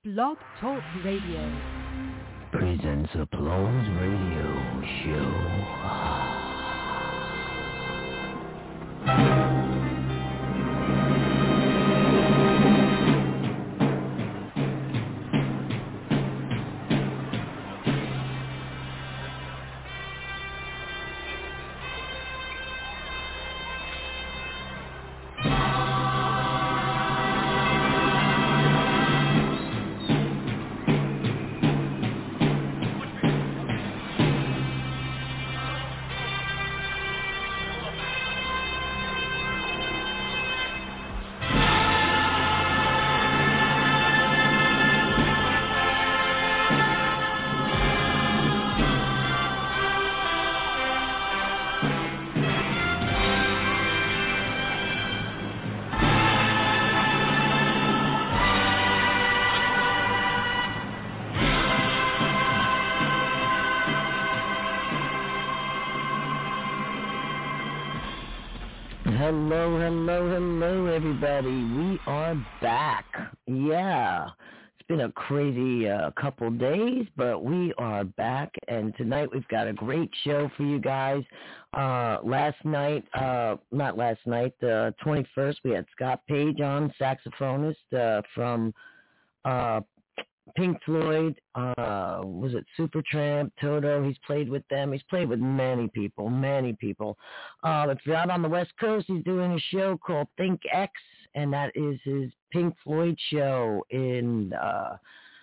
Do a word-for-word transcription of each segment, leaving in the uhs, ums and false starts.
Blog Talk Radio presents Applause Radio Show. Hello, hello, hello, everybody. We are back. Yeah, it's been a crazy uh, couple days, but we are back, and tonight we've got a great show for you guys. Uh, last night, uh, not last night, the twenty-first, we had Scott Page on, saxophonist uh, from uh, Pink Floyd, uh, was it Supertramp, Toto? He's played with them. He's played with many people, many people. Uh, if you're out on the West Coast, he's doing a show called Think X, and that is his Pink Floyd show in uh,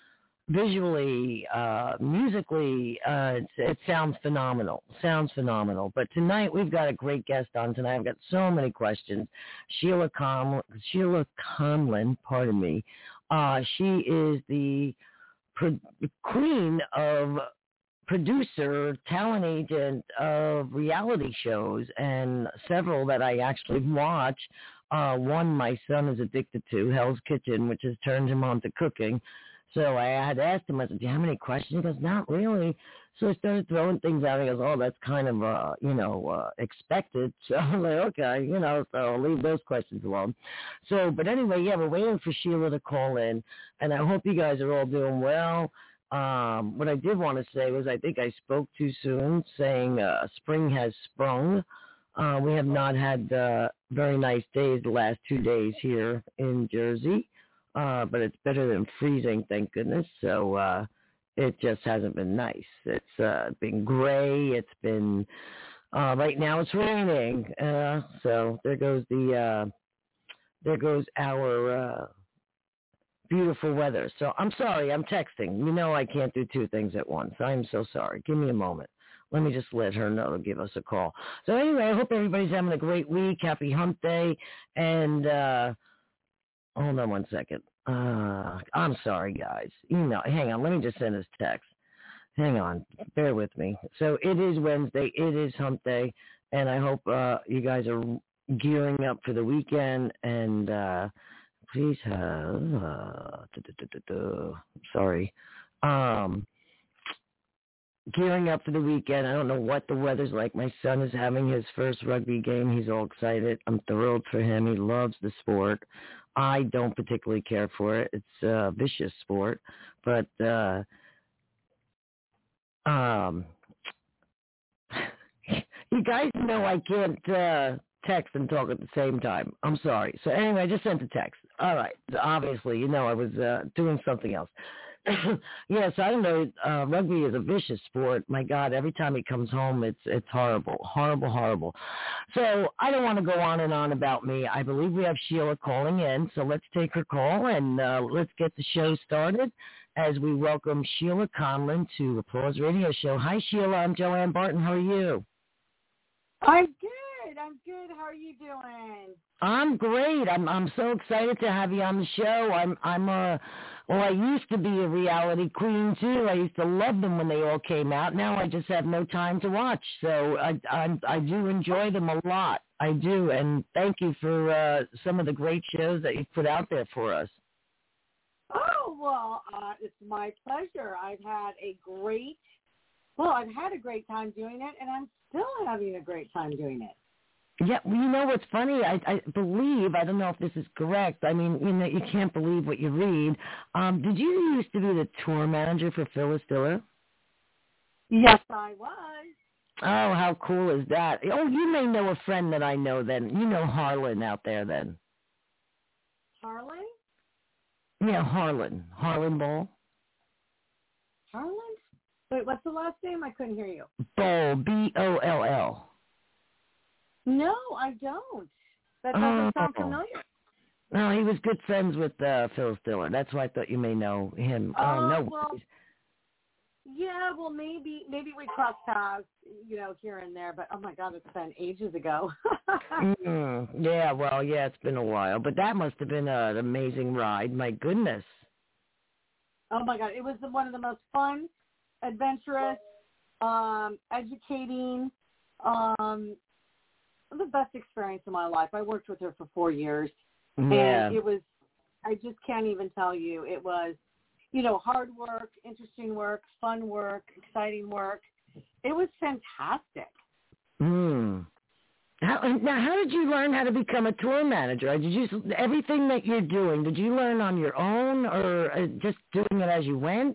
visually, uh, musically, uh, it's, it sounds phenomenal. Sounds phenomenal. But tonight we've got a great guest on tonight. I've got so many questions. Sheila Conlon, Sheila Conlon, pardon me. Uh, she is the pro- queen of producer, talent agent of reality shows, and several that I actually watch. Uh, one my son is addicted to, Hell's Kitchen, which has turned him on to cooking. So I had asked him, I said, do you have any questions? He goes, not really. So I started throwing things out. He goes, oh, that's kind of, uh, you know, uh, expected. So I'm like, okay, you know, so I'll leave those questions alone. So, but anyway, yeah, we're waiting for Sheila to call in, and I hope you guys are all doing well. Um, what I did want to say was I think I spoke too soon, saying uh, spring has sprung. Uh, we have not had uh, very nice days the last two days here in Jersey, uh, but it's better than freezing, thank goodness. So, uh, it just hasn't been nice. It's uh, been gray. It's been, uh, right now it's raining. Uh, so there goes the, uh, there goes our uh, beautiful weather. So I'm sorry, I'm texting. You know I can't do two things at once. I'm so sorry. Give me a moment. Let me just let her know to give us a call. So anyway, I hope everybody's having a great week. Happy hump day. And uh, hold on one second. Uh, I'm sorry, guys. You know, hang on. Let me just send this text. Hang on. Bear with me. So it is Wednesday. It is hump day. And I hope uh, you guys are gearing up for the weekend. And uh, please have... Uh, sorry. Um, gearing up for the weekend. I don't know what the weather's like. My son is having his first rugby game. He's all excited. I'm thrilled for him. He loves the sport. I don't particularly care for it. It's a vicious sport, but uh, um, you guys know I can't uh, text and talk at the same time. I'm sorry. So anyway, I just sent a text. All right. So obviously, you know I was uh, doing something else. Yes, I don't know. Uh, rugby is a vicious sport. My God, every time he comes home, it's it's horrible, horrible, horrible. So I don't want to go on and on about me. I believe we have Sheila calling in, so let's take her call and uh, let's get the show started as we welcome Sheila Conlon to Applause Radio Show. Hi, Sheila. I'm Joanne Barton. How are you? I'm good. I'm good. How are you doing? I'm great. I'm I'm so excited to have you on the show. I'm I'm a well, I used to be a reality queen too. I used to love them when they all came out. Now I just have no time to watch. So I I, I do enjoy them a lot. I do, and thank you for uh, some of the great shows that you've put out there for us. Oh well, uh, it's my pleasure. I've had a great well, I've had a great time doing it, and I'm still having a great time doing it. Yeah, well, you know what's funny? I, I believe, I don't know if this is correct. I mean, you know, you can't believe what you read. Um, did you used to be the tour manager for Phyllis Diller? Yes, I was. Oh, how cool is that? Oh, you may know a friend that I know then. You know Harlan out there then. Harlan? Yeah, Harlan. Harlan Boll. Harlan? Wait, what's the last name? I couldn't hear you. Boll, B O L L. No, I don't. That doesn't Oh. sound familiar. No, he was good friends with uh, Phyllis Diller. That's why I thought you may know him. Oh, Oh, no. well, yeah, well, maybe maybe we crossed paths, you know, here and there. But, oh, my God, it's been ages ago. mm, yeah, well, yeah, it's been a while. But that must have been an amazing ride. My goodness. Oh, my God. It was one of the most fun, adventurous, um, educating, um, the best experience of my life. I worked with her for four years. Yeah. And it was, I just can't even tell you, it was, you know, hard work, interesting work, fun work, exciting work. It was fantastic. Hmm. How, now, how did you learn how to become a tour manager? Did you everything that you're doing? Did you learn on your own, or uh, just doing it as you went?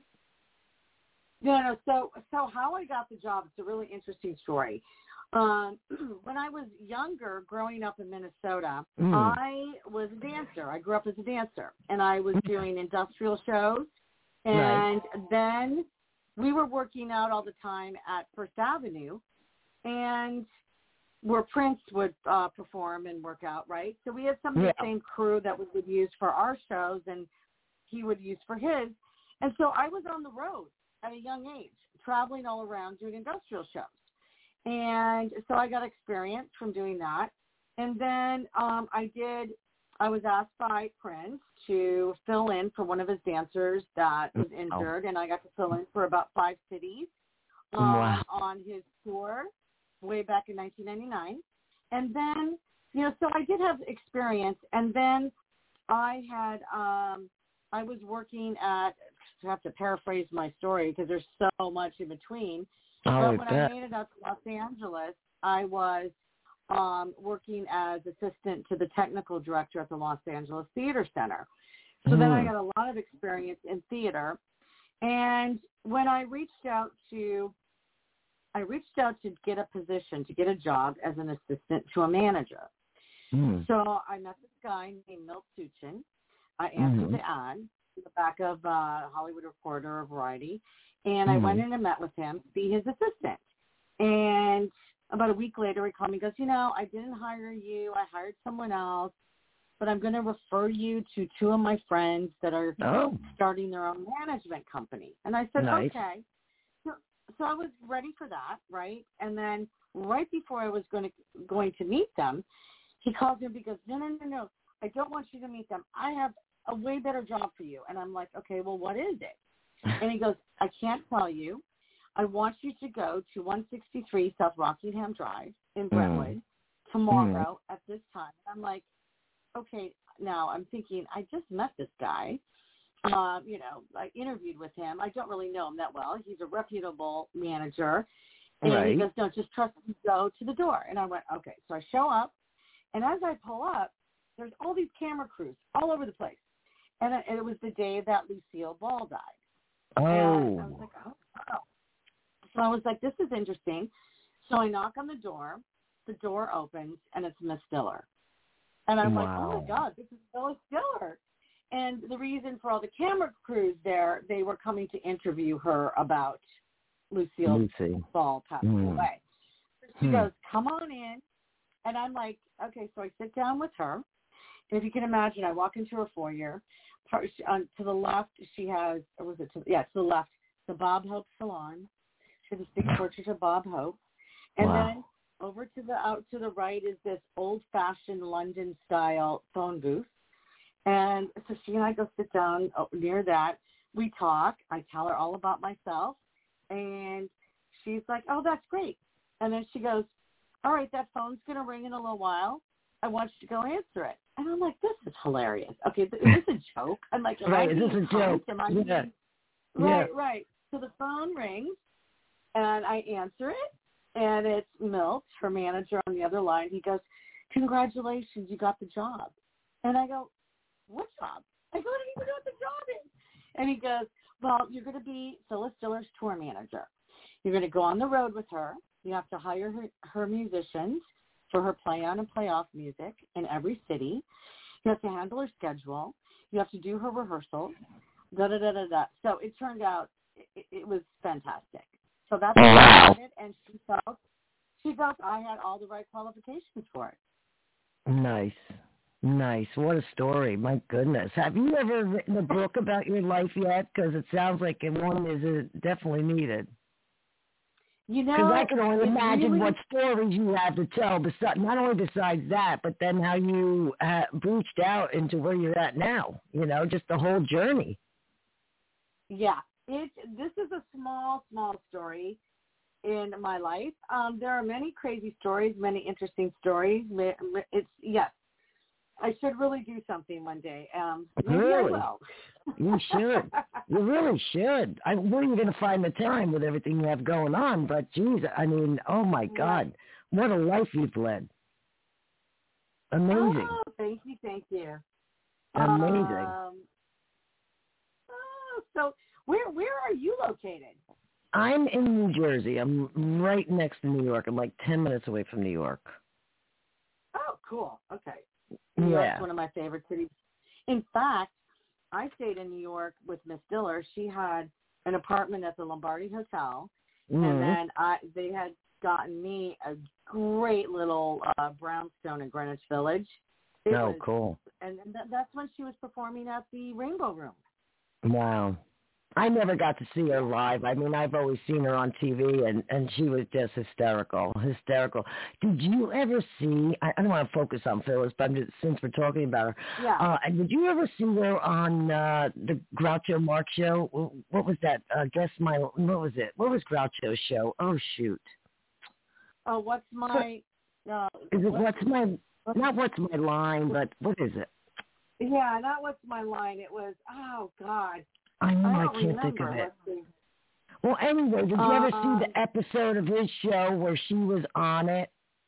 No, no. So, so how I got the job, it's a really interesting story. Um, when I was younger, growing up in Minnesota, mm. I was a dancer. I grew up as a dancer, and I was doing industrial shows. And right. then we were working out all the time at First Avenue, and where Prince would uh, perform and work out, right? So we had some of the yeah. same crew that we would use for our shows, and he would use for his. And so I was on the road at a young age, traveling all around doing industrial shows. And so I got experience from doing that. And then um, I did, I was asked by Prince to fill in for one of his dancers that was injured, oh. and I got to fill in for about five cities um, wow. on his tour way back in nineteen ninety-nine. And then, you know, so I did have experience. And then I had, um, I was working at, I have to paraphrase my story because there's so much in between. Oh, but when I made it out to Los Angeles, I was um, working as assistant to the technical director at the Los Angeles Theater Center. So mm. then I got a lot of experience in theater. And when I reached out to, I reached out to get a position, to get a job as an assistant to a manager. Mm. So I met this guy named Milt Suchin. I answered mm. the ad in the back of uh, Hollywood Reporter or Variety. And I mm-hmm. went in and met with him to be his assistant. And about a week later, he called me and goes, you know, I didn't hire you. I hired someone else. But I'm going to refer you to two of my friends that are oh. starting their own management company. And I said, nice. okay. So, so I was ready for that, right? And then right before I was going to going to meet them, he calls me and he goes, no, no, no, no. I don't want you to meet them. I have a way better job for you. And I'm like, okay, well, what is it? And he goes, I can't tell you. I want you to go to one sixty-three South Rockingham Drive in Brentwood mm. tomorrow mm. at this time. I'm like, okay, now I'm thinking, I just met this guy. Um, you know, I interviewed with him. I don't really know him that well. He's a reputable manager. And right. he goes, no, just trust me, go to the door. And I went, okay. So I show up. And as I pull up, there's all these camera crews all over the place. And it, and it was the day that Lucille Ball died. Oh. And I was like, oh, wow. So I was like, this is interesting. So I knock on the door. The door opens, and it's Miss Diller. And I'm wow. like, oh, my God, this is Phyllis Diller. And the reason for all the camera crews there, they were coming to interview her about Lucille Ball passing mm. away. So she hmm. goes, come on in. And I'm like, okay, so I sit down with her. And if you can imagine, I walk into her foyer. Part, on, to the left, she has, or was it to, yeah, to the left, the Bob Hope Salon. She has this big portrait of Bob Hope. And wow. then over to the out to the right is this old-fashioned London-style phone booth. And so she and I go sit down near that. We talk. I tell her all about myself. And she's like, oh, that's great. And then she goes, all right, that phone's going to ring in a little while. I want you to go answer it. And I'm like, this is hilarious. Okay, is this a joke? I'm like, am right, I is this a joke? Am I yeah. being... Right, yeah. right. So the phone rings, and I answer it, and it's Milt, her manager on the other line. He goes, congratulations, you got the job. And I go, what job? I go, I don't even know what the job is. And he goes, well, you're going to be Phyllis Diller's tour manager. You're going to go on the road with her. You have to hire her, her musicians for her play on and play off music in every city. You have to handle her schedule. You have to do her rehearsals. Da da da da da. So it turned out it, it was fantastic. So that's what I wanted, and she felt she felt I had all the right qualifications for it. Nice. Nice. What a story. My goodness. Have you ever written a book about your life yet? Because it sounds like one is uh, definitely needed. You know, because I can only imagine really, what stories you have to tell, besides, not only besides that, but then how you uh, reached out into where you're at now, you know, just the whole journey. Yeah. It, this is a small, small story in my life. Um, there are many crazy stories, many interesting stories. It's, yes. I should really do something one day. Um, maybe really? I will. You should. You really should. I, where are you going to find the time with everything you have going on? But, geez, I mean, oh, my God. What a life you've led. Amazing. Oh, thank you, thank you. Amazing. Um, oh, so where where are you located? I'm in New Jersey. I'm right next to New York. I'm like ten minutes away from New York. Oh, cool. Okay. New yeah. York's one of my favorite cities. In fact, I stayed in New York with Miss Diller. She had an apartment at the Lombardi Hotel, mm-hmm. and then I they had gotten me a great little uh, brownstone in Greenwich Village. It oh, was, cool. And th- that's when she was performing at the Rainbow Room. Wow. I never got to see her live. I mean, I've always seen her on T V, and, and she was just hysterical, hysterical. Did you ever see, I, I don't want to focus on Phyllis, but I'm just, since we're talking about her, yeah. uh, did you ever see her on uh, the Groucho Marx show? What was that? Uh, Guess My, what was it? What was Groucho's show? Oh, shoot. Oh, what's my, uh, is it what, What's My, what's, not What's My Line, but what is it? Yeah, not What's My Line. It was, oh, God. I know, I, I can't remember. think of it. Let's see. Well, anyway, did you ever um, see the episode of his show where she was on it?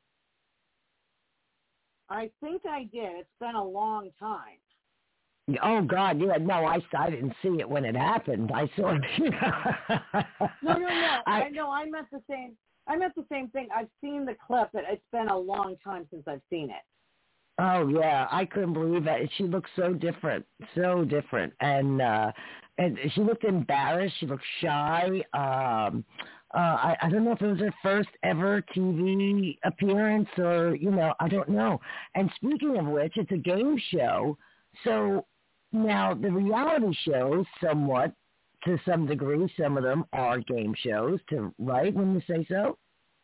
I think I did. It's been a long time. Oh, God, yeah. No, I, I didn't see it when it happened. I saw it. no, no, no. I, I know. I meant the same. I meant the same thing. I've seen the clip, but it's been a long time since I've seen it. Oh, yeah. I couldn't believe it. She looked so different, so different. And uh, and she looked embarrassed. She looked shy. Um, uh, I, I don't know if it was her first ever T V appearance or, you know, I don't know. And speaking of which, it's a game show. So now the reality shows somewhat, to some degree, some of them are game shows, to right, when you say so?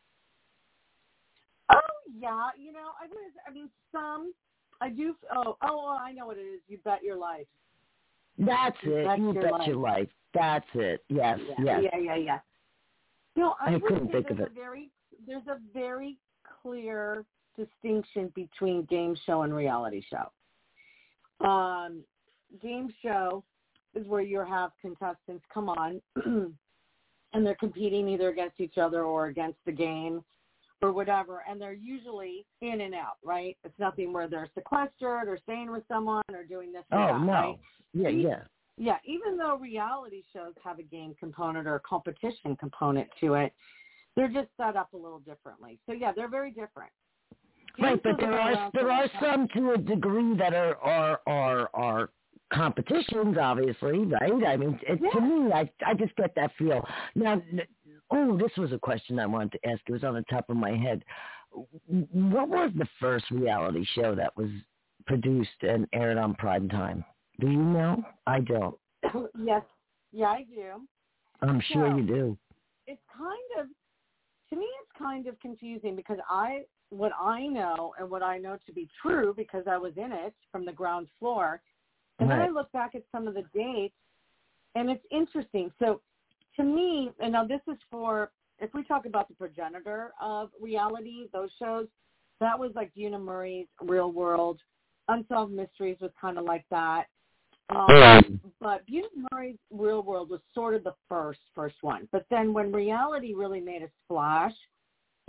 Oh, yeah. You know, I was, I mean, some, I do, oh, oh, I know what it is. You Bet Your Life. That's you it. Bet You your bet life. your life. That's it. Yes, yeah, yes. Yeah, yeah, yeah. No, I, I couldn't say think of there's it. A very, there's a very clear distinction between game show and reality show. Um, game show is where you have contestants come on and they're competing either against each other or against the game or whatever, and they're usually in and out, right? It's nothing where they're sequestered or staying with someone or doing this or oh, that, no. right? Yeah, even, yeah. Yeah, even though reality shows have a game component or a competition component to it, they're just set up a little differently. So, yeah, they're very different. Game Right, but there are there are some to a degree that are are are, are competitions, obviously, right? I mean, it, yeah. to me, I I just get that feel. Now, oh, this was a question I wanted to ask. It was on the top of my head. What was the first reality show that was produced and aired on prime time? Do you know? I don't. Yes. Yeah, I do. I'm sure so, you do. It's kind of, to me, it's kind of confusing because I, what I know and what I know to be true because I was in it from the ground floor, and right. then I look back at some of the dates, and it's interesting. So to me, and now this is for, if we talk about the progenitor of reality, those shows, that was like Una Murray's Real World. Unsolved Mysteries was kind of like that. Um, but Una Murray's Real World was sort of the first, first one. But then when reality really made a splash,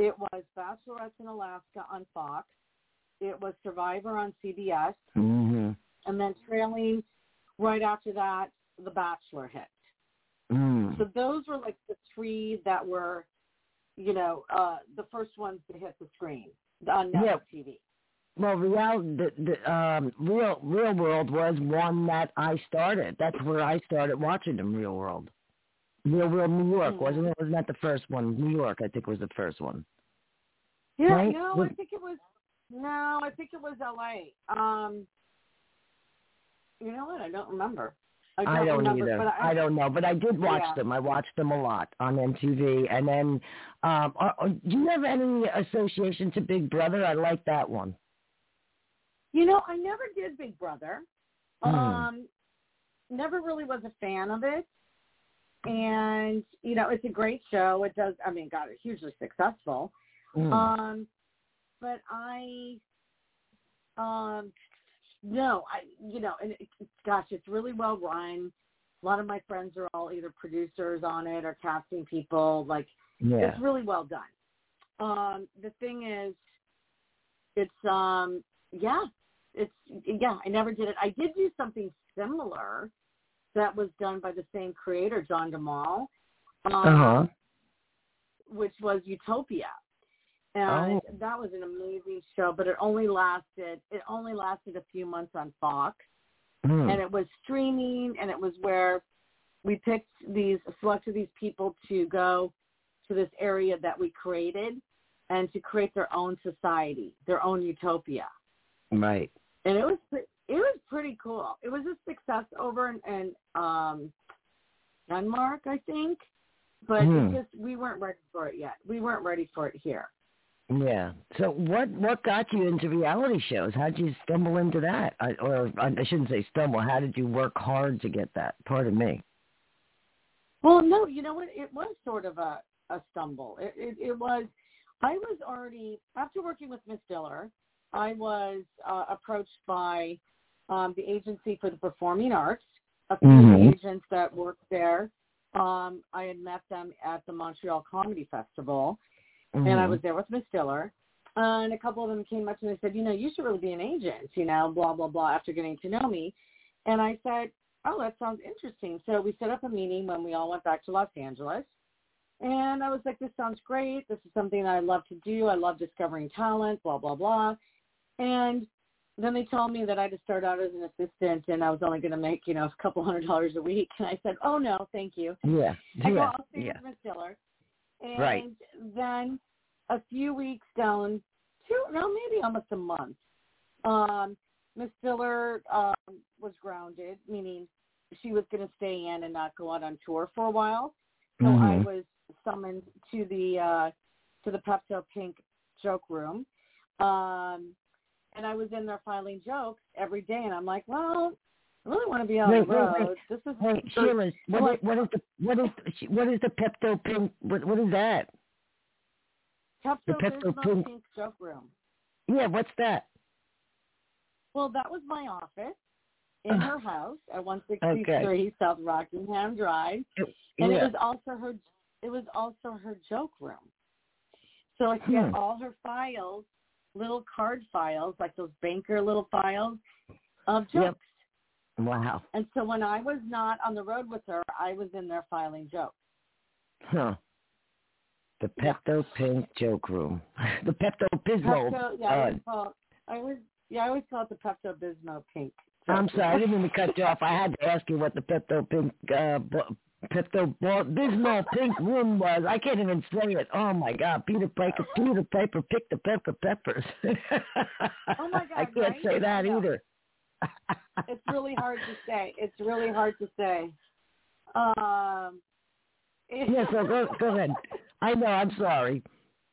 It was Bachelorettes in Alaska on Fox. It was Survivor on C B S. Mm-hmm. And then trailing right after that, The Bachelor hit. Mm. So those were like the three that were, you know, uh, the first ones to hit the screen on network Yeah. T V. Well, real, the, the, um, real, Real World was one that I started. That's where I started watching them. Real World, Real World, New York, Mm-hmm. wasn't it? Wasn't that the first one? New York, I think, was the first one. Yeah, Right? no, Was, I think it was. No, I think it was L A. Um, you know what? I don't remember. I don't, I don't remember, either. But I, I don't know, but I did watch yeah. them. I watched them a lot on M T V. And then, um, are, are, do you have any association to Big Brother? I like that one. You know, I never did Big Brother. Mm. Um, never really was a fan of it. And, you know, it's a great show. It does, I mean, God, it's hugely successful. Mm. Um, but I, um, no, I, you know, and it, gosh, it's really well run. A lot of my friends are all either producers on it or casting people. Like, Yeah. it's really well done. Um, the thing is, it's, um, yeah, it's, yeah, I never did it. I did do something similar that was done by the same creator, John DeMol, um, Uh-huh. which was Utopia. And Oh. that was an amazing show, but it only lasted, it only lasted a few months on Fox. Mm. And it was streaming, and it was where we picked these, selected these people to go to this area that we created and to create their own society, their own utopia. Right. And it was, it was pretty cool. It was a success over in, in um, Denmark, I think, but Mm. it just, we weren't ready for it yet. We weren't ready for it here. Yeah. So what what got you into reality shows? How did you stumble into that? I, or I shouldn't say stumble. How did you work hard to get that? Pardon me. Well, no, you know what? It was sort of a, a stumble. It, it, it was, I was already, after working with Miss Diller, I was uh, approached by um, the Agency for the Performing Arts, a few Mm-hmm. agents that worked there. Um, I had met them at the Montreal Comedy Festival. Mm-hmm. And I was there with Miss Diller. Uh, and a couple of them came up to me and said, you know, you should really be an agent, you know, blah, blah, blah, after getting to know me. And I said, oh, that sounds interesting. So we set up a meeting when we all went back to Los Angeles. And I was like, this sounds great. This is something I love to do. I love discovering talent, blah, blah, blah. And then they told me that I had to start out as an assistant and I was only going to make, you know, a couple hundred dollars a week. And I said, oh, no, thank you. Yeah. I go, Yeah. I'll stay Yeah. with Miss Diller. And Right. then a few weeks down, two, no, maybe almost a month, um, Miss Diller um, was grounded, meaning she was going to stay in and not go out on tour for a while. So Mm-hmm. I was summoned to the uh, to the Pepto Pink joke room, um, and I was in there filing jokes every day. And I'm like, well, I really want to be on Wait, the wait, road. wait. This is Hey, Sheila, what, like, is, what is the what is what is the Pepto Pink? What what is that? Pepto The Pepto Bismol Pink. Pink joke room. Yeah, what's that? Well, that was my office in her house at one sixty-three Okay. South Rockingham Drive, and Yeah. it was also her. It was also her joke room. So like she had Hmm. all her files, little card files, like those banker little files of jokes. Yep. Wow. And so when I was not on the road with her, I was in there filing jokes. Huh. The Yeah. Pepto Pink joke room. The Pepto Bismol. Pepto, yeah, I uh, always call. I always, yeah, I always call it the Pepto Bismol Pink. I'm joke sorry, I room. didn't mean to cut you off. I had to ask you what the Pepto Pink, uh, b- Pepto Bismol Pink room was. I can't even say it. Oh my God, Peter Piper, Peter Piper picked the pepper peppers. Oh my God, I can't right? say that I know. either. It's really hard to say. It's really hard to say. Um, it, Yeah, so go, go ahead. I know, I'm sorry.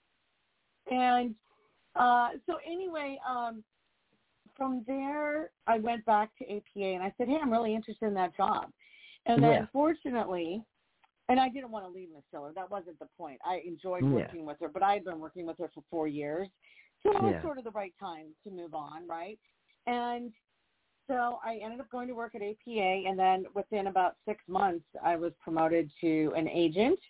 And uh, so anyway, um, from there, I went back to A P A, and I said, hey, I'm really interested in that job. And then Yeah. fortunately, and I didn't want to leave Miss Diller. That wasn't the point. I enjoyed Yeah. working with her, but I had been working with her for four years. So it was Yeah. sort of the right time to move on, right? And so I ended up going to work at A P A, and then within about six months, I was promoted to an agent.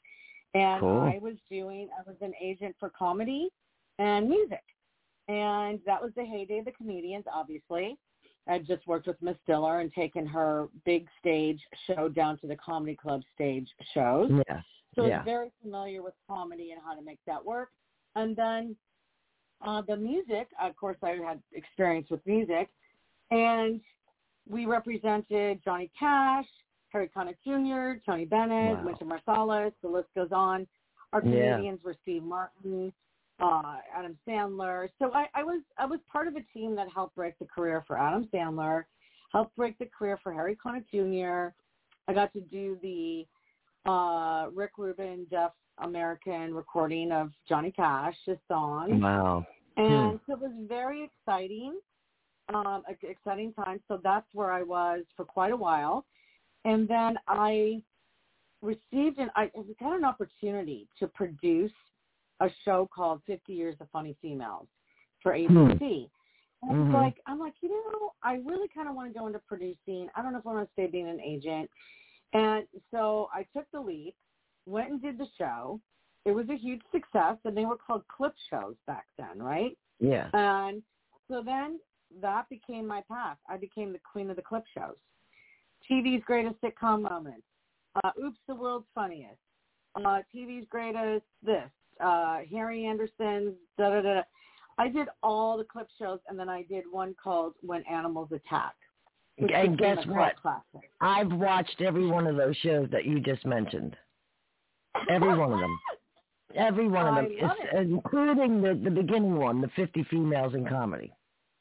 And cool. I was doing, I was an agent for comedy and music. And that was the heyday of the comedians, obviously. I just worked with Miss Diller and taken her big stage show down to the comedy club stage shows. Yeah. So yeah. I was very familiar with comedy and how to make that work. And then uh, the music, of course, I had experience with music. And we represented Johnny Cash, Harry Connick Junior, Tony Bennett, Wow. Wynton Marsalis, the list goes on. Our Yeah. comedians were Steve Martin, uh, Adam Sandler. So I, I was I was part of a team that helped break the career for Adam Sandler, helped break the career for Harry Connick Junior I got to do the uh, Rick Rubin Deaf American recording of Johnny Cash, his song. Wow. And Hmm. so it was very exciting, um, an exciting time. So that's where I was for quite a while. And then I received an, I got an opportunity to produce a show called fifty Years of Funny Females for A B C. Hmm. And Mhm. it's like, I'm like, you know, I really kind of want to go into producing. I don't know if I want to stay being an agent. And so I took the leap, went and did the show. It was a huge success, and they were called clip shows back then, right? Yeah. And so then that became my path. I became the queen of the clip shows. T V's greatest sitcom moments. Uh, Oops, the world's funniest. Uh, T V's greatest this. Uh, Harry Anderson's da da da. I did all the clip shows, and then I did one called When Animals Attack. which And became guess a cult what? classic. I've watched every one of those shows that you just mentioned. Every one of them. Every one of I them, love is, it. including the, the beginning one, the fifty Females in Comedy.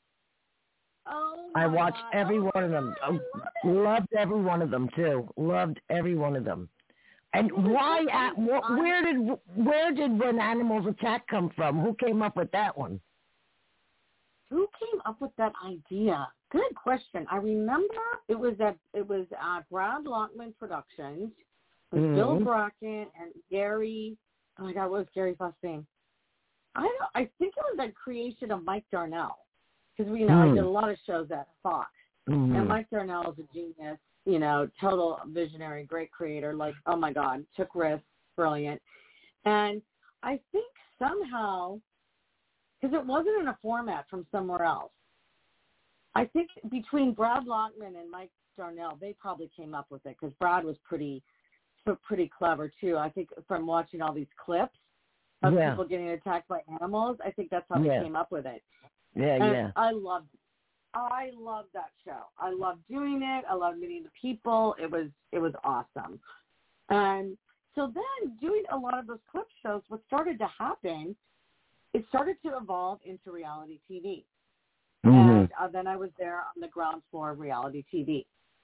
Oh I my watched God. every oh one of them. God, I love it. Loved every one of them too. Loved every one of them. And why? At, wh- where did where did When Animals Attack come from? Who came up with that one? Who came up with that idea? Good question. I remember it was at it was at Brad Lockman Productions with Mhm. Bill Brackett and Gary. Oh my God, what was Gary's last name? I don't, I think it was that creation of Mike Darnell, because we you know Mm. I did a lot of shows at Fox, Mhm. and Mike Darnell is a genius. You know, total visionary, great creator. Like, oh my God, took risks, brilliant. And I think somehow, because it wasn't in a format from somewhere else, I think between Brad Lockman and Mike Darnell, they probably came up with it, because Brad was pretty, pretty clever too. I think from watching all these clips of Yeah. people getting attacked by animals, I think that's how Yeah. they came up with it. Yeah, And yeah. I loved it. I loved that show. I loved doing it. I loved meeting the people. It was it was awesome. And so then doing a lot of those clip shows, what started to happen, it started to evolve into reality T V. Mhm. And uh, then I was there on the ground floor of reality T V.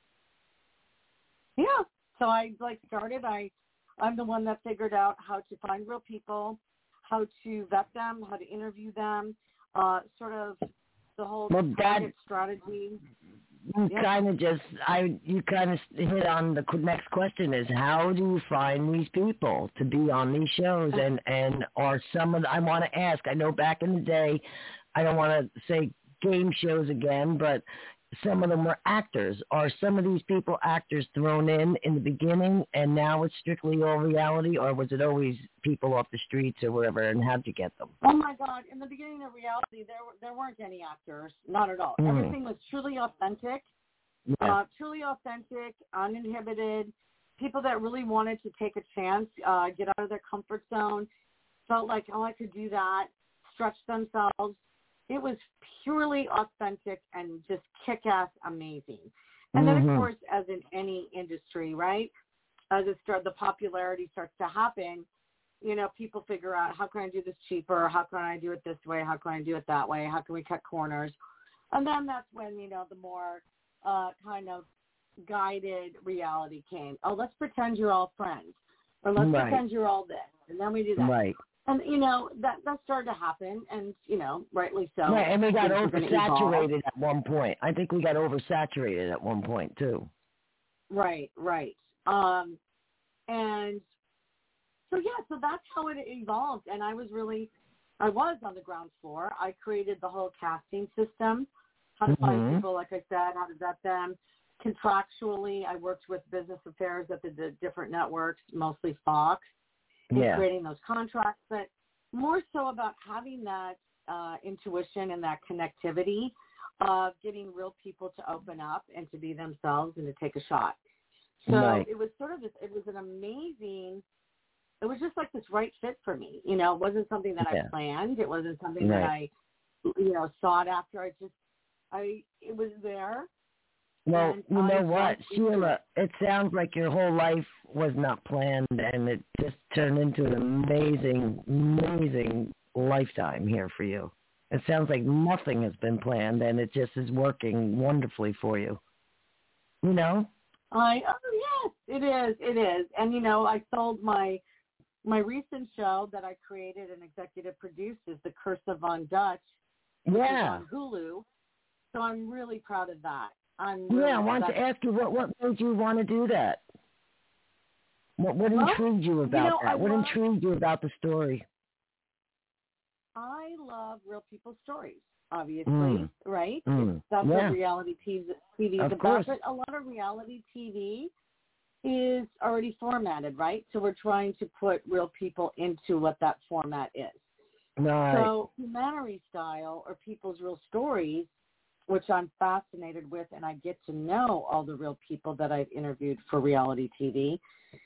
Yeah. So I like started, I, I'm the one that figured out how to find real people, how to vet them, how to interview them, uh, sort of the whole Well, that- target strategy. You Yeah. kind of just, I, you kind of hit on the qu- next question is, how do you find these people to be on these shows? And, and are some of the, I want to ask, I know back in the day, I don't want to say game shows again, but some of them were actors. Are some of these people actors thrown in in the beginning and now it's strictly all reality, or was it always people off the streets or wherever, and how'd you get them? Oh my God! In the beginning of reality, there were- there weren't any actors, not at all. Mm. Everything was truly authentic, Yeah. uh, truly authentic, uninhibited. People that really wanted to take a chance, uh, get out of their comfort zone, felt like, oh, I could do that, stretch themselves. It was purely authentic and just kick-ass amazing. And then, Mhm. of course, as in any industry, right, as it start, the popularity starts to happen, you know, people figure out, how can I do this cheaper? How can I do it this way? How can I do it that way? How can we cut corners? And then that's when, you know, the more uh, kind of guided reality came. Oh, let's pretend you're all friends. Or let's Right. pretend you're all this. And then we do that. Right. And, you know, that, that started to happen. And, you know, rightly so. Right, and we got Things are gonna evolve. oversaturated at one point. I think we got oversaturated at one point, too. Right, right. Um, and so, yeah, so that's how it evolved. And I was really, I was on the ground floor. I created the whole casting system, how to find Mhm. people, like I said, how to vet them. Contractually, I worked with business affairs at the, the different networks, mostly Fox. in yeah. creating those contracts, but more so about having that uh, intuition and that connectivity of getting real people to open up and to be themselves and to take a shot. So right. it was sort of this, it was an amazing, it was just like this right fit for me. You know, it wasn't something that yeah. I planned. It wasn't something right. that I, you know, sought after. I just, I, it was there. Well, you know I what, Sheila, it. it sounds like your whole life was not planned, and it just turned into an amazing, amazing lifetime here for you. It sounds like nothing has been planned, and it just is working wonderfully for you. You know? I, oh, yes, it is, it is. And, you know, I sold my my recent show that I created and executive produced is The Curse of Von Dutch, which yeah. is on Hulu. So I'm really proud of that. I'm really, yeah, I wanted to ask you, what, what made you want to do that? What, what well, intrigued you about you know, that? I What love, intrigued you about the story? I love real people's stories, obviously, mm. right? Mm. That's yeah. what reality T V is of about. Course. But a lot of reality T V is already formatted, right? So we're trying to put real people into what that format is. Right. So humanity style or people's real stories, which I'm fascinated with, and I get to know all the real people that I've interviewed for reality T V.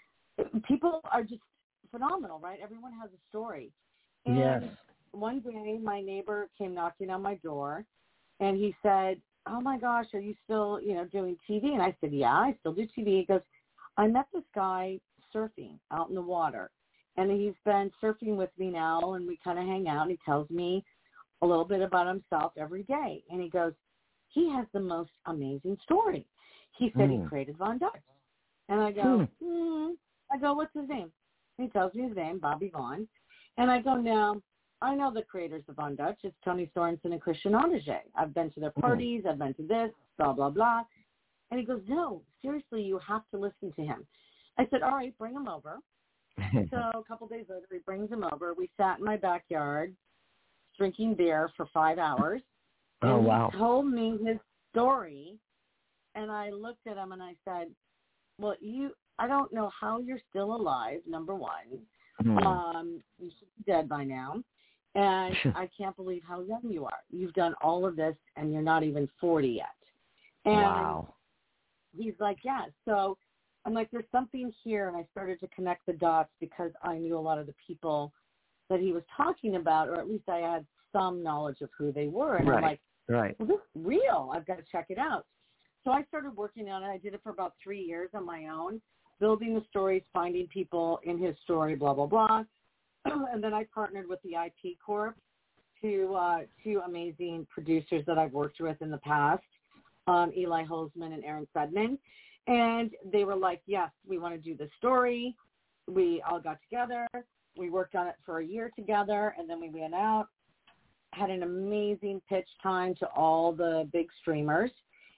People are just phenomenal, right? Everyone has a story. And yes. one day my neighbor came knocking on my door, and he said, oh, my gosh, are you still, you know, doing T V? And I said, yeah, I still do T V. He goes, I met this guy surfing out in the water, and he's been surfing with me now, and we kind of hang out, and he tells me a little bit about himself every day. And he goes, he has the most amazing story. He said mm. he created Von Dutch. And I go, mm. hmm. I go, what's his name? And he tells me his name, Bobby Vaughn. And I go, now, I know the creators of Von Dutch. It's Tony Sorensen and Christian Audigier. I've been to their parties. Mm. I've been to this, blah, blah, blah. And he goes, no, seriously, you have to listen to him. I said, all right, bring him over. So a couple days later, he brings him over. We sat in my backyard drinking beer for five hours. And oh, wow. he told me his story, and I looked at him and I said, well, you, I don't know how you're still alive, number one. Mm. Um, you should be dead by now. And I can't believe how young you are. You've done all of this, and you're not even forty yet. And wow. he's like, yeah. So I'm like, there's something here, and I started to connect the dots because I knew a lot of the people that he was talking about, or at least I had some knowledge of who they were. And right. I'm like, right. well, this is real. I've got to check it out. So I started working on it. I did it for about three years on my own, building the stories, finding people in his story, blah, blah, blah. And then I partnered with the I P Corp, two, uh, two amazing producers that I've worked with in the past, um, Eli Holzman and Aaron Sudman. And they were like, yes, we want to do this story. We all got together. We worked on it for a year together, and then we went out, had an amazing pitch time to all the big streamers,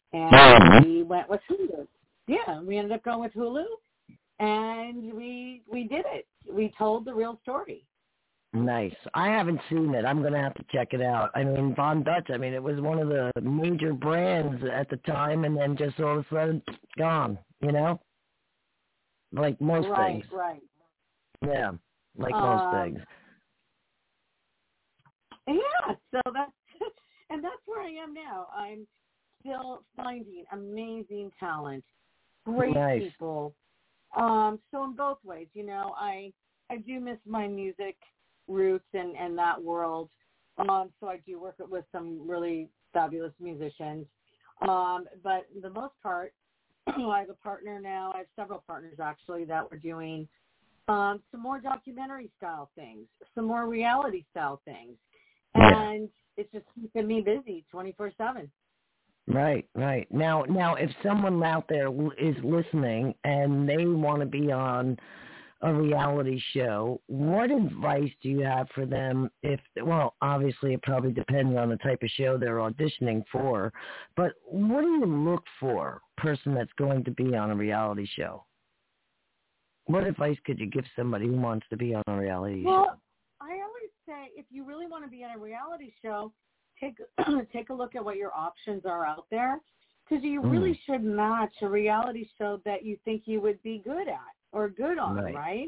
and we went with Hulu. Yeah, we ended up going with Hulu, and we we did it. We told the real story. Nice. I haven't seen it. I'm going to have to check it out. I mean, Von Dutch, I mean, it was one of the major brands at the time, and then just all of a sudden, gone, you know? Like most right, things. Right, right. Yeah, like um, most things. Yeah, so that's, and that's where I am now. I'm still finding amazing talent, great nice. people. Um, so in both ways, you know, I I do miss my music roots and, and that world. Um, so I do work with some really fabulous musicians. Um, but for the most part, I have a partner now. I have several partners, actually, that we're doing um, some more documentary-style things, some more reality-style things. And yeah. It's just keeping me busy twenty-four seven. Right, right. Now, now, if someone out there is listening and they want to be on a reality show, what advice do you have for them? If, well, obviously it probably depends on the type of show they're auditioning for, but what do you look for, person that's going to be on a reality show? What advice could you give somebody who wants to be on a reality well, show? I always say, if you really want to be on a reality show, take take a look at what your options are out there, because you mm. really should match a reality show that you think you would be good at or good on, right? right?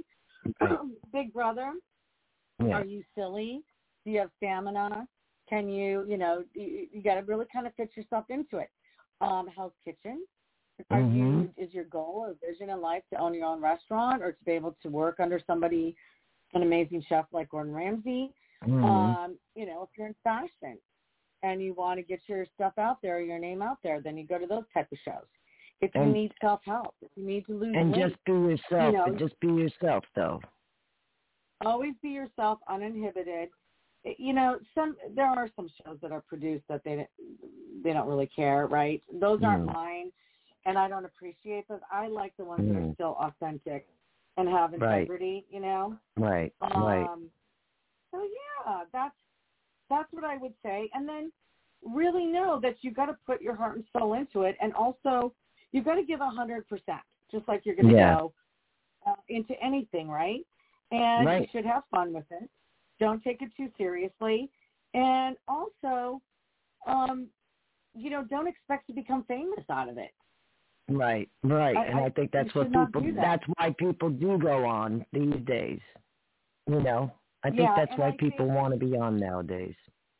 Right. Big Brother, Yeah. are you silly? Do you have stamina? Can you, you know, you, you got to really kind of fit yourself into it. Um, Hell's Kitchen. Are Mm-hmm. you, is your goal or vision in life to own your own restaurant or to be able to work under somebody, an amazing chef like Gordon Ramsay? Mm-hmm. Um, you know, if you're in fashion and you want to get your stuff out there, your name out there, then you go to those type of shows. If you and, need self-help, if you need to lose and weight. just be yourself. You know, just be yourself, though. Always be yourself, uninhibited. You know, some there are some shows that are produced that they they don't really care, right? Those aren't Mm. mine, and I don't appreciate those. I like the ones Mm. that are still authentic and have integrity. Right. You know, Right. um, Right. So yeah, that's that's what I would say. And then really know that you got to put your heart and soul into it, and also you got to give a hundred percent, just like you're going to Yeah. go uh, into anything, right? And Right. you should have fun with it. Don't take it too seriously. And also, um, you know, don't expect to become famous out of it. Right, right. I, and I, I think that's what should not people, do that. that's why people do go on these days. You know, I think Yeah, that's and why I people think- want to be on nowadays.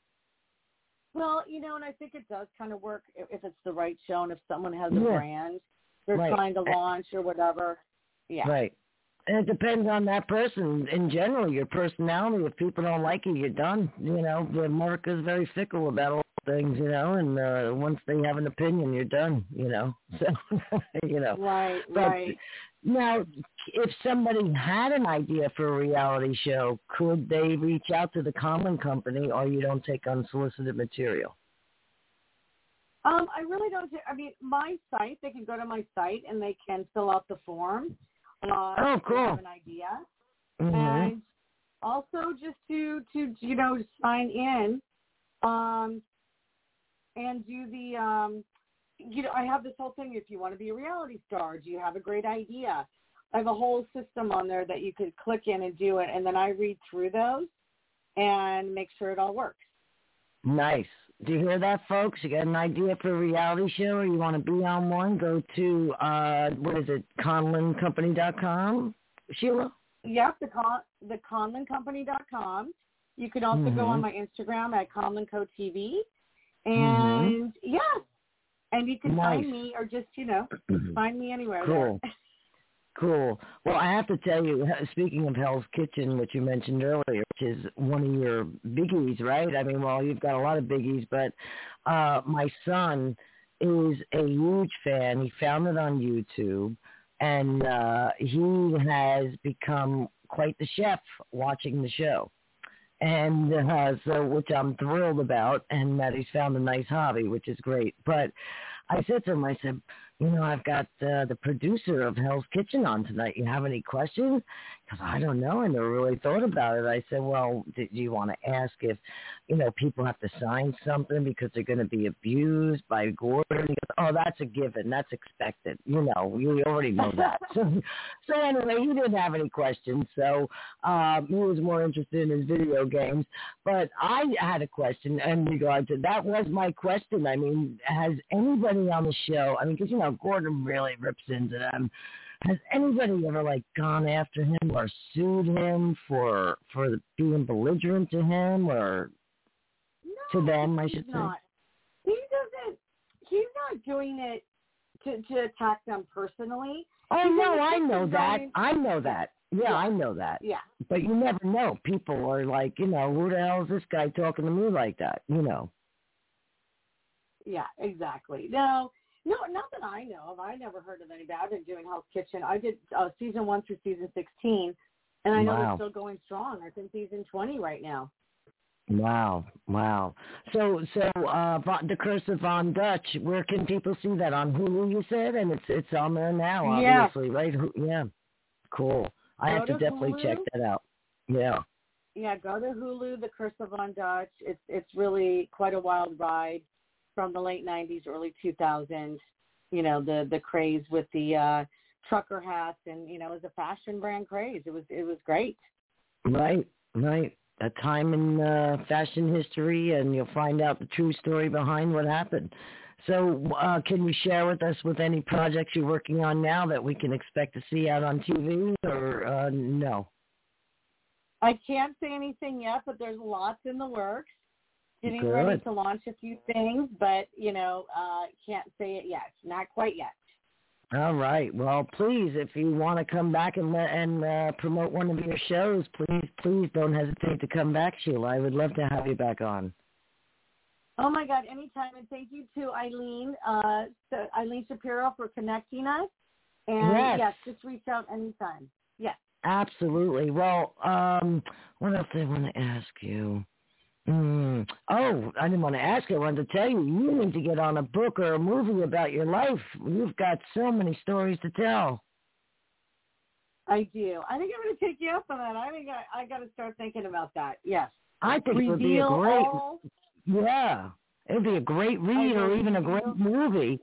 Well, you know, and I think it does kind of work if if it's the right show and if someone has a Yeah. brand they're Right. trying to launch or whatever. Yeah. Right. And it depends on that person. In general, your personality. If people don't like you, you're done. You know, America's very fickle about all things, you know, and uh, once they have an opinion, you're done, you know. So, you know. Right, But right. now, if somebody had an idea for a reality show, could they reach out to the Conlin Company, or you don't take unsolicited material? Um, I really don't. do- I mean, my site. They can go to my site and they can fill out the form. Uh, Oh, if they cool. have an idea, Mm-hmm. and also just to to you know sign in, um, and do the um, you know I have this whole thing. If you want to be a reality star, do you have a great idea? I have a whole system on there that you could click in and do it, and then I read through those and make sure it all works. Nice. Do you hear that, folks? You got an idea for a reality show or you want to be on one? Go to, uh, what is it, conlin company dot com, Sheila? Yep, the con the conlin company dot com. You can also Mm-hmm. go on my Instagram at conlinco T V. And, Mm-hmm. yeah, and you can Nice. find me or just, you know, find me anywhere. Cool. There. Cool. Well, I have to tell you, speaking of Hell's Kitchen, which you mentioned earlier, which is one of your biggies, right? I mean, well, you've got a lot of biggies, but uh, my son is a huge fan. He found it on YouTube, and uh, he has become quite the chef watching the show. And uh, so, which I'm thrilled about, and that he's found a nice hobby, which is great. But I said to him, I said, you know, I've got uh, the producer of Hell's Kitchen on tonight. You have any questions? Because I don't know. I never really thought about it. I said, well, do you want to ask if, you know, people have to sign something because they're going to be abused by Gordon? He goes, oh, that's a given. That's expected. You know, you already know that. so, so anyway, he didn't have any questions. So um, he was more interested in his video games. But I had a question in regard to that. Was my question. I mean, has anybody on the show, I mean, because, you know, Gordon really rips into them. Has anybody ever, like, gone after him or sued him for for being belligerent to him or No, to them, I he's should say? not. He doesn't. He's not doing it to, to attack them personally. Oh, He's no, in the I know kitchen that. going- I know that. Yeah, Yeah. I know that. Yeah. But you never know. People are like, you know, who the hell is this guy talking to me like that, you know? Yeah, exactly. No, no, not that I know of. I never heard of anybody. I've been doing Hell's Kitchen. I did uh, season one through season sixteen, and I know Wow. they're still going strong. They're in season twenty right now. Wow, wow. So, so uh, Va- The Curse of Von Dutch, where can people see that? On Hulu, you said? And it's it's on there now, Yes. obviously, right? Hu- Yeah, cool. I Go have to to definitely Hulu. check that out. Yeah. Yeah, go to Hulu, The Curse of Von Dutch. It's it's really quite a wild ride from the late nineties, early two thousands. You know, the the craze with the uh, trucker hats, and you know, it was a fashion brand craze. It was it was great. Right, right. A time in uh, fashion history, and you'll find out the true story behind what happened. So uh, can you share with us with any projects you're working on now that we can expect to see out on T V, or uh, no? I can't say anything yet, but there's lots in the works. Getting Good. ready to launch a few things, but, you know, uh, can't say it yet. Not quite yet. All right. Well, please, if you want to come back and and uh, promote one of your shows, please, please don't hesitate to come back, Sheila. I would love to have you back on. Oh, my God, anytime. And thank you to Eileen, uh, so Eileen Shapiro for connecting us. And, yes. yes, just reach out anytime. Yes. Absolutely. Well, um, what else did I want to ask you? Mm. Oh, I didn't want to ask you. I wanted to tell you, you need to get on a book or a movie about your life. You've got so many stories to tell. I do. I think I'm going to take you up on that. I think I, I got to start thinking about that. Yes. I think Reveal it would be a great, all, yeah, it would be a great read or even a great movie.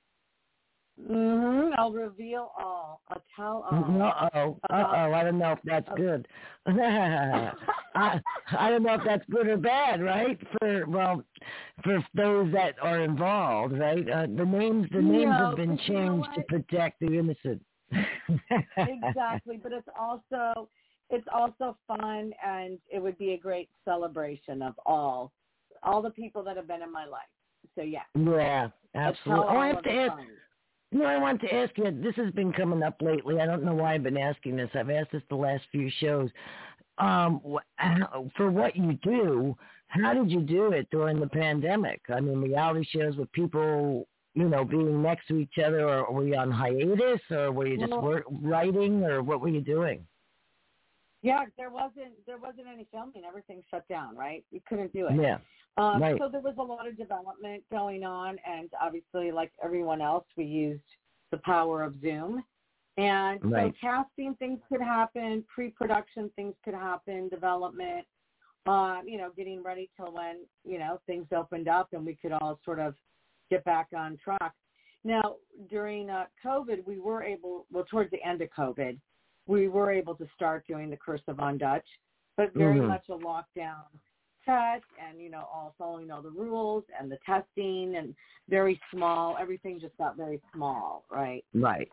Mm-hmm. I'll reveal all. I'll tell all. Uh-oh. Uh-oh. I don't know if that's good. I, I don't know if that's good or bad, right? For, well, for those that are involved, right? Uh, the names the names no, have been you know changed to protect the innocent. Exactly. But it's also, it's also fun, and it would be a great celebration of all, all the people that have been in my life. So, yeah. Yeah, absolutely. Oh, I have to ask. Fun. No, I want to ask you, this has been coming up lately. I don't know why I've been asking this. I've asked this the last few shows. Um, for what you do, how did you do it during the pandemic? I mean, reality shows with people, you know, being next to each other, or were you on hiatus, or were you just well, work, writing, or what were you doing? Yeah, there wasn't there wasn't any filming. Everything shut down, right? You couldn't do it. Yeah. Um, right. So there was a lot of development going on, and obviously, like everyone else, we used the power of Zoom. And right. so casting things could happen, pre-production things could happen, development, um, you know, getting ready till when, you know, things opened up and we could all sort of get back on track. Now, during uh, COVID, we were able, well, towards the end of COVID, we were able to start doing the Curse of Von Dutch, but very mm-hmm. much a lockdown test and, you know, all following all the rules and the testing and very small. Everything just got very small, right? Right.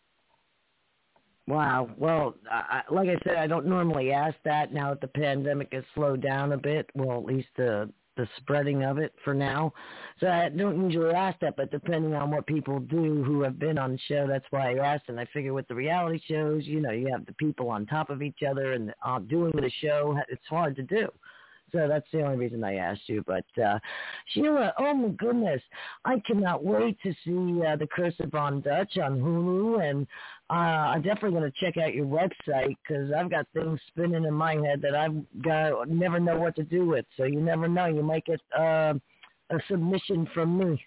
Wow. Well, I, like I said, I don't normally ask that now that the pandemic has slowed down a bit. Well, at least the the spreading of it for now. So I don't usually ask that, but depending on what people do who have been on the show, that's why I asked. And I figure with the reality shows, you know, you have the people on top of each other and uh, doing the show, it's hard to do. So that's the only reason I asked you. But uh, Sheila, oh my goodness, I cannot wait to see uh, The Curse of Von Dutch on Hulu, and uh, I'm definitely going to check out your website because I've got things spinning in my head that I've got never know what to do with. So you never know, you might get uh, a submission from me.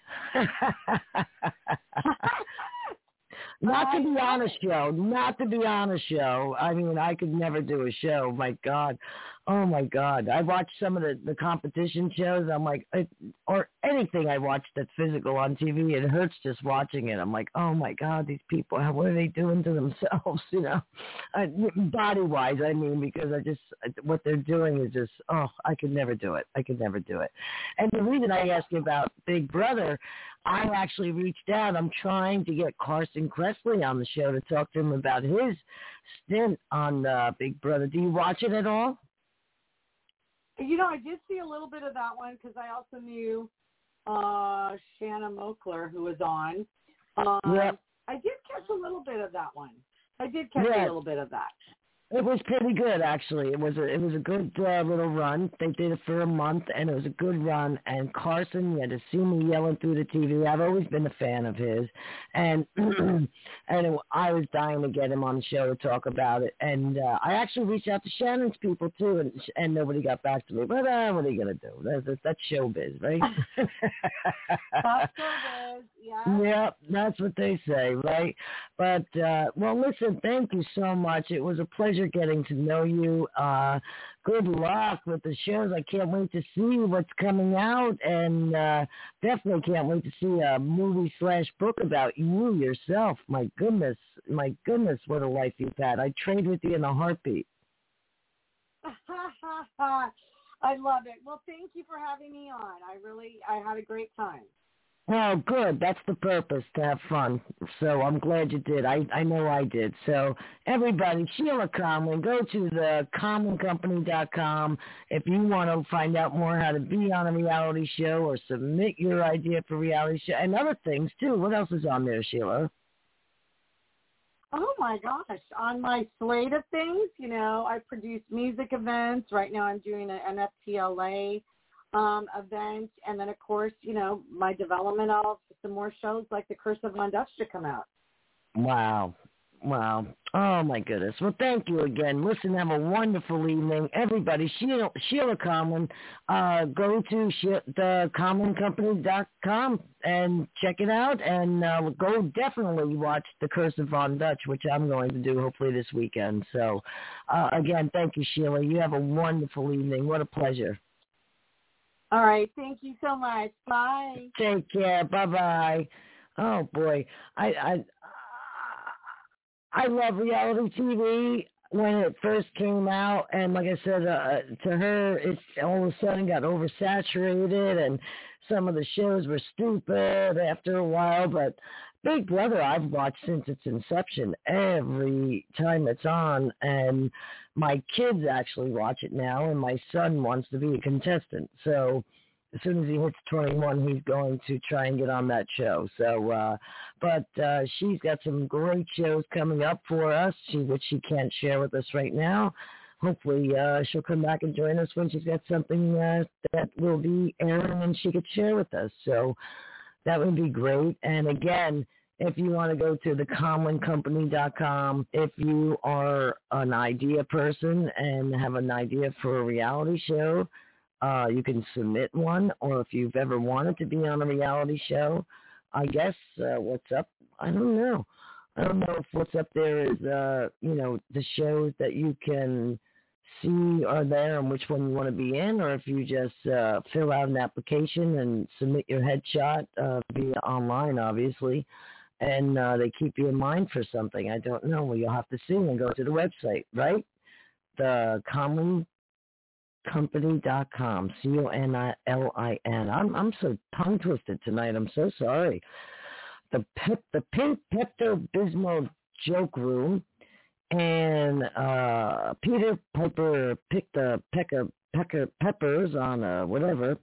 Not to be honest, Joe. Not to be honest, Joe. I mean, I could never do a show. My God. Oh, my God. I watched some of the, the competition shows. I'm like, it, or anything I watch that's physical on T V. It hurts just watching it. I'm like, oh, my God, these people, what are they doing to themselves, you know? Uh, body-wise, I mean, because I just, what they're doing is just, oh, I could never do it. I could never do it. And the reason I asked you about Big Brother, I actually reached out. I'm trying to get Carson Kressley on the show to talk to him about his stint on uh, Big Brother. Do you watch it at all? You know, I did see a little bit of that one because I also knew uh, Shanna Mokler, who was on. Um, yep. I did catch a little bit of that one. I did catch yes. a little bit of that. It was pretty good, actually. It was a it was a good uh, little run. They did it for a month, and it was a good run. And Carson, you had to see me yelling through the T V. I've always been a fan of his, and and it, I was dying to get him on the show to talk about it. And uh, I actually reached out to Shannon's people too, and and nobody got back to me. But uh, what are you gonna do? That's that's showbiz, right? That's showbiz, yeah. Yep, that's what they say, right? But uh, well, listen, thank you so much. It was a pleasure getting to know you. Uh, good luck with the shows. I can't wait to see what's coming out, and uh, definitely can't wait to see a movie slash book about you yourself. My goodness, my goodness, what a life you've had. I'd trade with you in a heartbeat. I love it. Well, thank you for having me on. I really, I had a great time. Oh, good. That's the purpose, to have fun. So I'm glad you did. I, I know I did. So everybody, Sheila Conlon, go to the common company dot com if you want to find out more how to be on a reality show or submit your idea for reality show and other things too. What else is on there, Sheila? Oh my gosh. On my slate of things, you know, I produce music events. Right now I'm doing an N F T L A um, event. And then, of course, you know, my development of some more shows like The Curse of Von Dutch to come out. Wow. Wow. Oh, my goodness. Well, thank you again. Listen, have a wonderful evening. Everybody, Sheila, Sheila Conlon, uh, go to she- the common company dot com and check it out. And uh, go definitely watch The Curse of Von Dutch, which I'm going to do hopefully this weekend. So, uh, again, thank you, Sheila. You have a wonderful evening. What a pleasure. All right. Thank you so much. Bye. Take care. Bye-bye. Oh, boy. I... I I love reality T V when it first came out, and like I said, uh, to her, it's all of a sudden got oversaturated, and some of the shows were stupid after a while, but Big Brother I've watched since its inception every time it's on, and my kids actually watch it now, and my son wants to be a contestant, so as soon as he hits twenty-one, he's going to try and get on that show. So, uh, but uh, she's got some great shows coming up for us, she, which she can't share with us right now. Hopefully uh, she'll come back and join us when she's got something uh, that will be airing and she could share with us. So that would be great. And again, if you want to go to the common company dot com, if you are an idea person and have an idea for a reality show, Uh, you can submit one, or if you've ever wanted to be on a reality show, I guess uh, what's up, I don't know. I don't know if what's up there is, uh, you know, the shows that you can see are there and which one you want to be in, or if you just uh, fill out an application and submit your headshot uh, via online, obviously, and uh, they keep you in mind for something. I don't know. Well, you'll have to see and go to the website, right? The common company dot com, C O N I L I N. I'm I'm so tongue twisted tonight. I'm so sorry. The pep, the Pink Pepto Bismol joke room, and uh, Peter Piper picked the pecker pecker peppers on uh, whatever.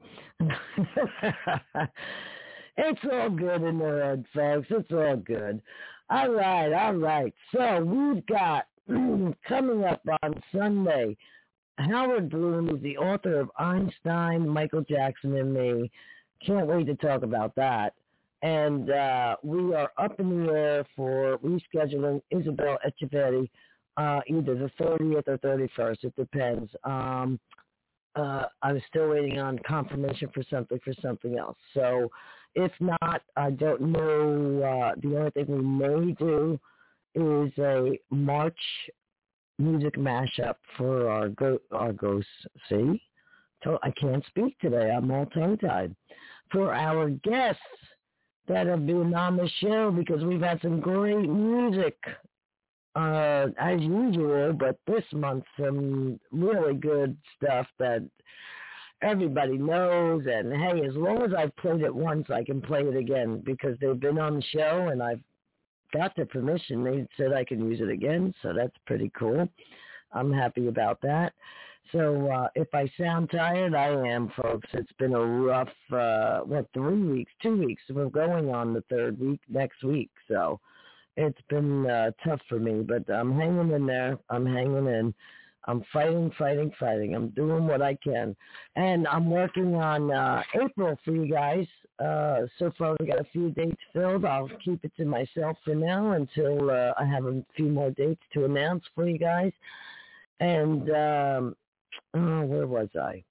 It's all good in the head, folks. It's all good. All right, all right. So we've got coming up on Sunday. Howard Bloom is the author of Einstein, Michael Jackson, and Me. Can't wait to talk about that. And uh, we are up in the air for rescheduling Isabel Echeverri, uh, either the thirtieth or thirty-first. It depends. Um, uh, I'm still waiting on confirmation for something for something else. So if not, I don't know. Uh, the only thing we may do is a March music mashup for our go our ghosts. See, so I can't speak today. I'm all tongue-tied. For our guests that have been on the show, because we've had some great music uh, as usual, but this month some really good stuff that everybody knows. And hey, as long as I've played it once, I can play it again because they've been on the show and I've got their permission. They said I can use it again, so that's pretty cool. I'm happy about that. So uh, if I sound tired, I am, folks. It's been a rough, uh, what, three weeks, two weeks. We're going on the third week next week, so it's been uh, tough for me, but I'm hanging in there. I'm hanging in. I'm fighting, fighting, fighting. I'm doing what I can. And I'm working on uh, April for you guys. Uh, so far, we got a few dates filled. I'll keep it to myself for now until uh, I have a few more dates to announce for you guys. And um, oh, where was I?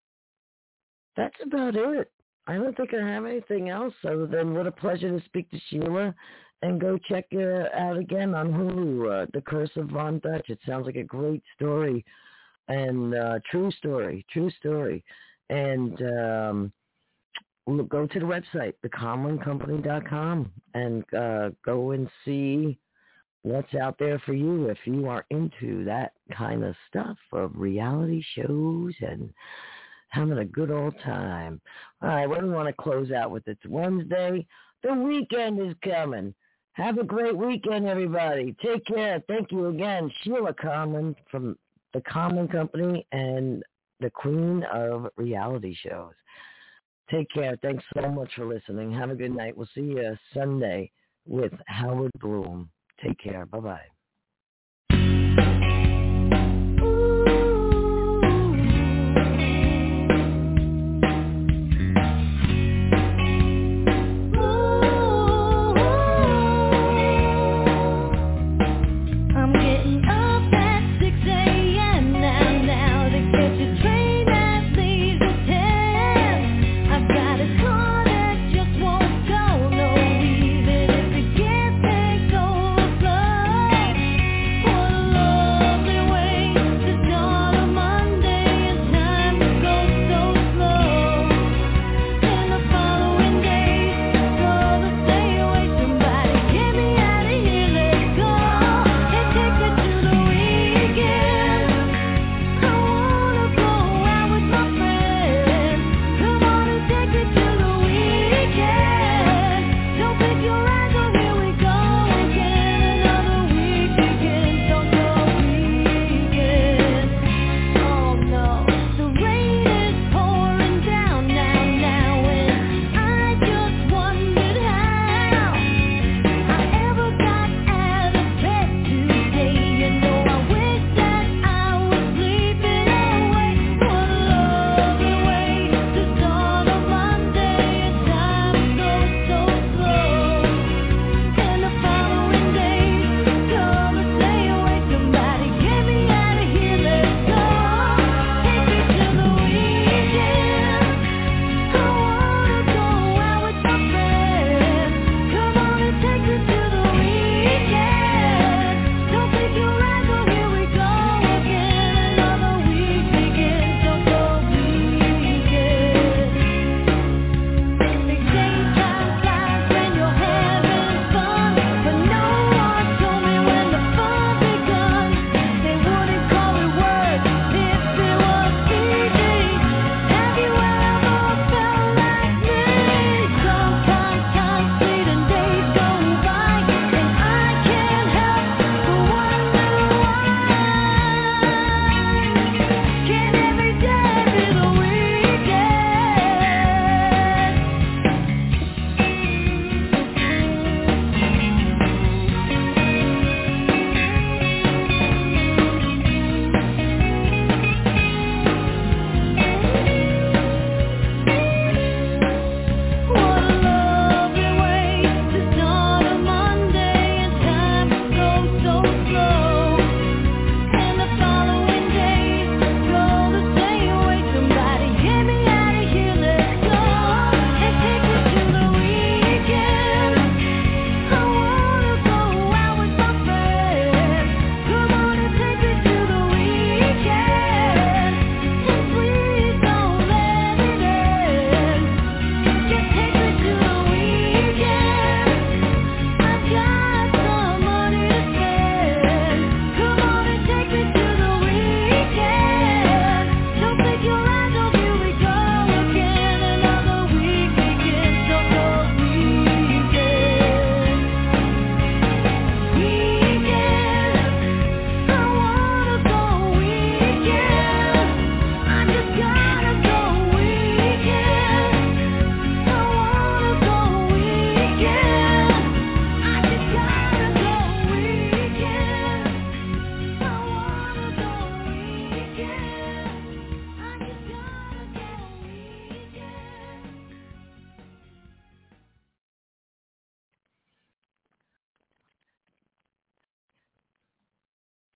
That's about it. I don't think I have anything else other than what a pleasure to speak to Sheila. And go check it out again on Hulu, uh, The Curse of Von Dutch. It sounds like a great story and uh, true story, true story. And um, go to the website, the common company dot com, and uh, go and see what's out there for you if you are into that kind of stuff of reality shows and having a good old time. All right, what do we want to close out with? It's Wednesday. The weekend is coming. Have a great weekend, everybody. Take care. Thank you again, Sheila Carmen from the Carmen Company and the Queen of Reality Shows. Take care. Thanks so much for listening. Have a good night. We'll see you Sunday with Howard Bloom. Take care. Bye-bye.